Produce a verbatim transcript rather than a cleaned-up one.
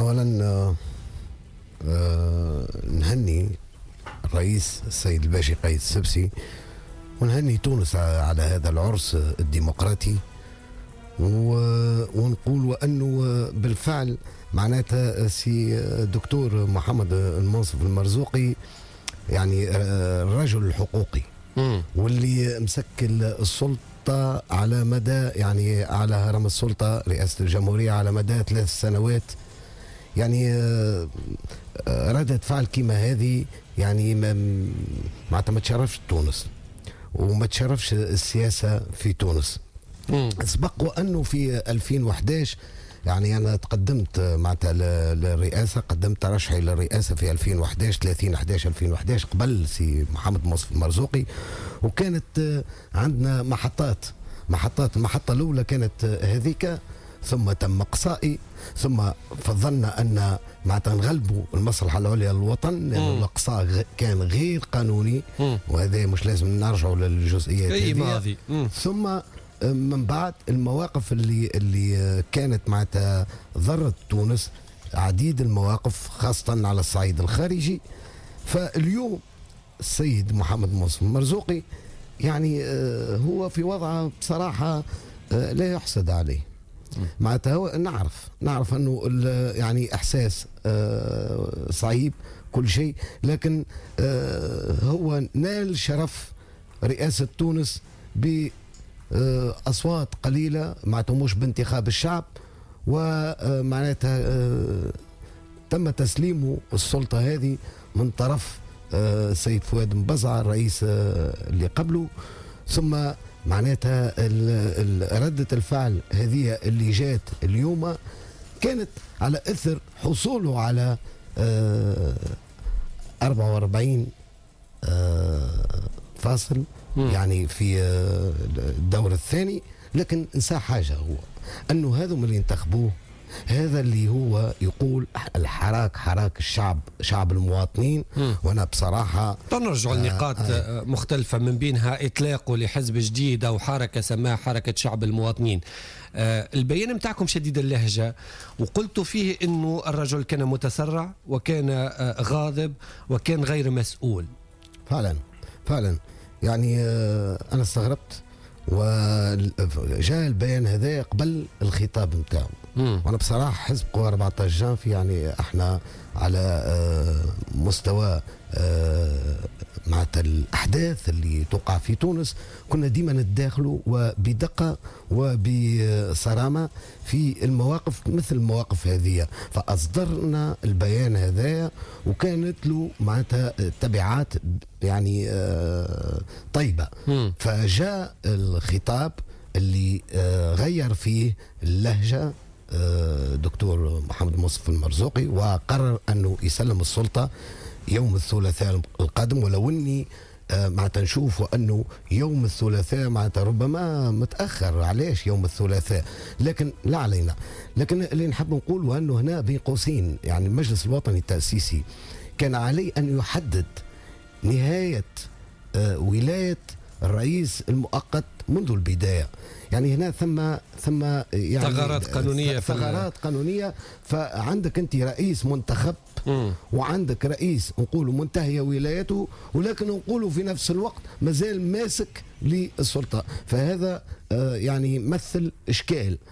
اولا آه آه نهني الرئيس السيد الباشي قايد السبسي، ونهني تونس على هذا العرس الديمقراطي، ونقول وانه بالفعل معناتها سي دكتور محمد المنصف المرزوقي يعني الرجل الحقوقي واللي مسكل السلطة على مدى يعني على هرم السلطة رئاسة الجمهورية على مدى ثلاث سنوات. يعني ردة فعل كيما هذه يعني معناتها ما تشرفش تونس وما تشرفش السياسة في تونس. سبق وأنه في ألفين وأحد عشر يعني أنا تقدمت معناتها للرئاسة، قدمت ترشحي للرئاسة في ألفين وأحد عشر ثلاثين أحد عشر ألفين وأحد عشر قبل سي محمد منصف المرزوقي، وكانت عندنا محطات محطات المحطة الأولى كانت هذيك، ثم تم إقصائي، ثم فضلنا أن معناتها نغلبوا المصلحة العليا للوطن لأن الإقصاء كان غير قانوني، وهذا مش لازم نرجعوا للجزئيات أي ماضي. ثم من بعد المواقف اللي اللي كانت معناتها ضرت تونس، عديد المواقف خاصة على الصعيد الخارجي. فاليوم السيد محمد منصف المرزوقي يعني هو في وضع بصراحة لا يحسد عليه. معناتها نعرف نعرف انه يعني احساس صعيب كل شيء، لكن هو نال شرف رئاسة تونس ب أصوات قليلة معناتها مش بانتخاب الشعب، ومعناتها تم تسليمه السلطة هذه من طرف السيد فؤاد مبزعة الرئيس اللي قبله. ثم معناتها ردة الفعل هذه اللي جات اليوم كانت على إثر حصوله على أربعة وأربعين فاصل يعني في الدور الثاني. لكن انسى حاجة، هو أنه هذا اللي انتخبوه هذا اللي هو يقول الحراك حراك الشعب شعب المواطنين. م. وانا بصراحه نرجع لنقاط آه آه مختلفه من بينها اطلاقه لحزب جديد او حركه سماها حركه شعب المواطنين. آه البيان متاعكم شديد اللهجه، وقلتوا فيه انه الرجل كان متسرع وكان آه غاضب وكان غير مسؤول. فعلا فعلا يعني آه انا استغربت، وجاء البيان هذا قبل الخطاب نتاعو. وانا بصراحه حزب قوى أربعة عشر جانفي يعني احنا على مستوى معناتها الاحداث اللي توقع في تونس كنا ديما نتداخلوا وبدقه وبصرامه في المواقف مثل المواقف هذه، فاصدرنا البيان هذا وكانت له معناتها تبعات يعني طيبه. فجاء الخطاب اللي غير فيه اللهجه دكتور محمد منصف المرزوقي، وقرر أنه يسلم السلطة يوم الثلاثاء القادم. ولو أني معناتها نشوف أنه يوم الثلاثاء معناتها ربما متأخر، علاش يوم الثلاثاء؟ لكن لا علينا. لكن اللي نحب نقول أنه هنا بين قوسين يعني المجلس الوطني التأسيسي كان عليه أن يحدد نهاية ولاية الرئيس المؤقت منذ البداية. يعني هنا ثم ثم يعني ثغرات قانونيه ثغرات قانونيه. فعندك انت رئيس منتخب م. وعندك رئيس نقولوا منتهيه ولايته، ولكن نقولوا في نفس الوقت مازال ماسك للسلطه، فهذا يعني مثل اشكال.